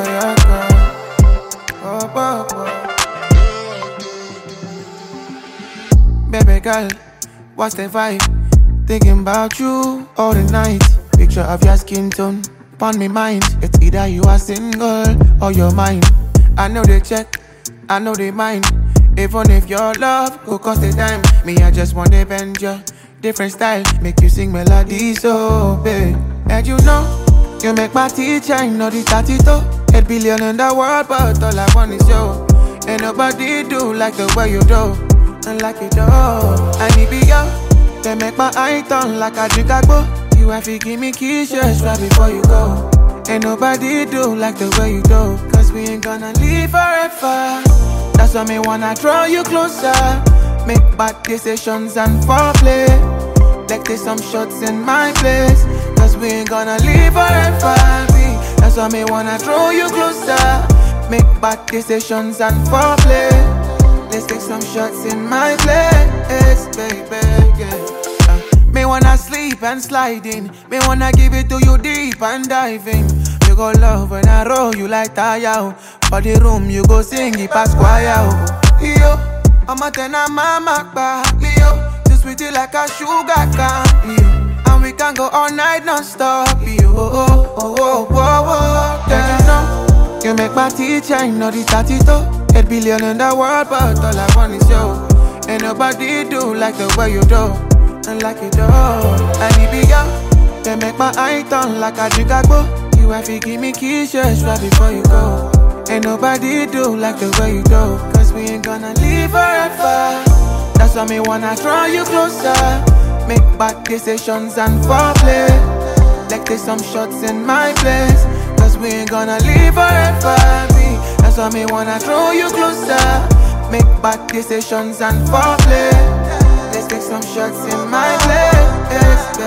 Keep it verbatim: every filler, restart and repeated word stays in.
yaka. Oh, oh, oh. Baby girl, what's the vibe? Thinking about you all the night. Picture of your skin tone upon me mind. It's either you are single or you're mine. I know they check, I know they mind. Even if your love go cost a dime, me I just want to bend you. Different style, make you sing melodies, so babe. And you know, you make my teacher, I know the tatito. Eight billion in the world, but all I want is you. Ain't nobody do like the way you do, and like you do. I need be you, they make my eye turn like I drink a go. You have to give me kisses right before you go. Ain't nobody do like the way you do, cause we ain't gonna live forever. That's why me wanna draw you closer. Make bad decisions and foreplay. Like there's some shots in my place, cause we ain't gonna live forever. That's why me wanna draw you closer. Make bad decisions and foreplay. Let's take some shots in my place, baby, yeah. uh, Me wanna sleep and slide in. Me wanna give it to you deep and dive in. You go love when I roll you like tire. For the room you go sing it past choir. Yo, I'm a ten and mama back. Yo, too sweetie like a sugar can. Yo, and we can go all night non-stop. Yo, oh, oh, oh, oh, oh, oh. Yeah, you know, you make my teacher, I know the tatito. Eight billion in the world, but all I want is you. Ain't nobody do like the way you do, and like you do. I need be you, they make my eye turn like a drink a go. You have to give me kisses right before you go. Ain't nobody do like the way you do, cause we ain't gonna live forever. That's why me wanna draw you closer. Make bad decisions and foreplay. Like there's some shots in my place, cause we ain't gonna live forever. That's why me wanna draw you closer. Make bad decisions and foreplay. Let's take some shots in my place.